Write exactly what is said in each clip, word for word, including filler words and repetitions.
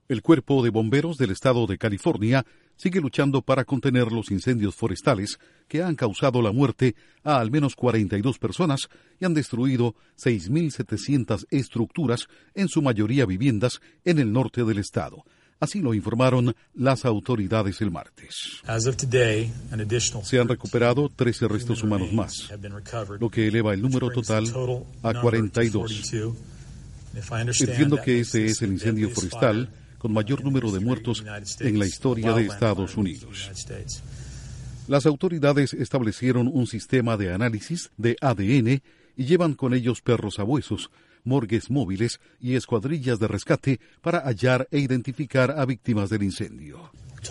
El Cuerpo de Bomberos del Estado de California sigue luchando para contener los incendios forestales que han causado la muerte a al menos cuarenta y dos personas y han destruido seis mil setecientas estructuras, en su mayoría viviendas, en el norte del estado. Así lo informaron las autoridades el martes. Se han recuperado trece restos humanos más, lo que eleva el número total a cuarenta y dos. Entiendo que este es el incendio forestal con mayor número de muertos en la historia de Estados Unidos. Las autoridades establecieron un sistema de análisis de A D N y llevan con ellos perros sabuesos, morgues móviles y escuadrillas de rescate para hallar e identificar a víctimas del incendio.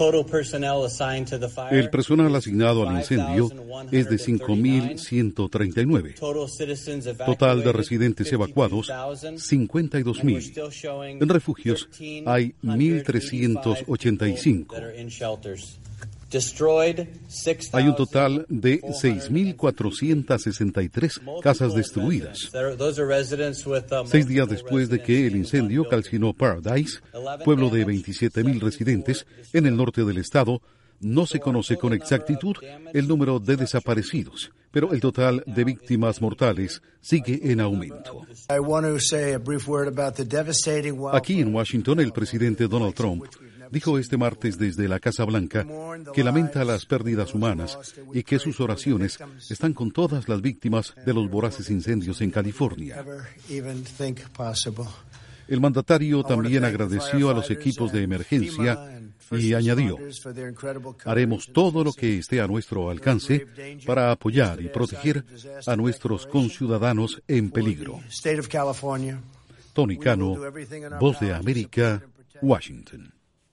El personal asignado al incendio es de cinco mil ciento treinta y nueve. Total de residentes evacuados, cincuenta y dos mil. En refugios hay mil trescientos ochenta y cinco. Hay un total de seis mil cuatrocientas sesenta y tres casas destruidas. Seis días después de que el incendio calcinó Paradise, pueblo de veintisiete mil residentes en el norte del estado, no se conoce con exactitud el número de desaparecidos, pero el total de víctimas mortales sigue en aumento. Aquí en Washington, el presidente Donald Trump dijo este martes desde la Casa Blanca que lamenta las pérdidas humanas y que sus oraciones están con todas las víctimas de los voraces incendios en California. El mandatario también agradeció a los equipos de emergencia y añadió: haremos todo lo que esté a nuestro alcance para apoyar y proteger a nuestros conciudadanos en peligro. Tony Cano, Voz de América, Washington.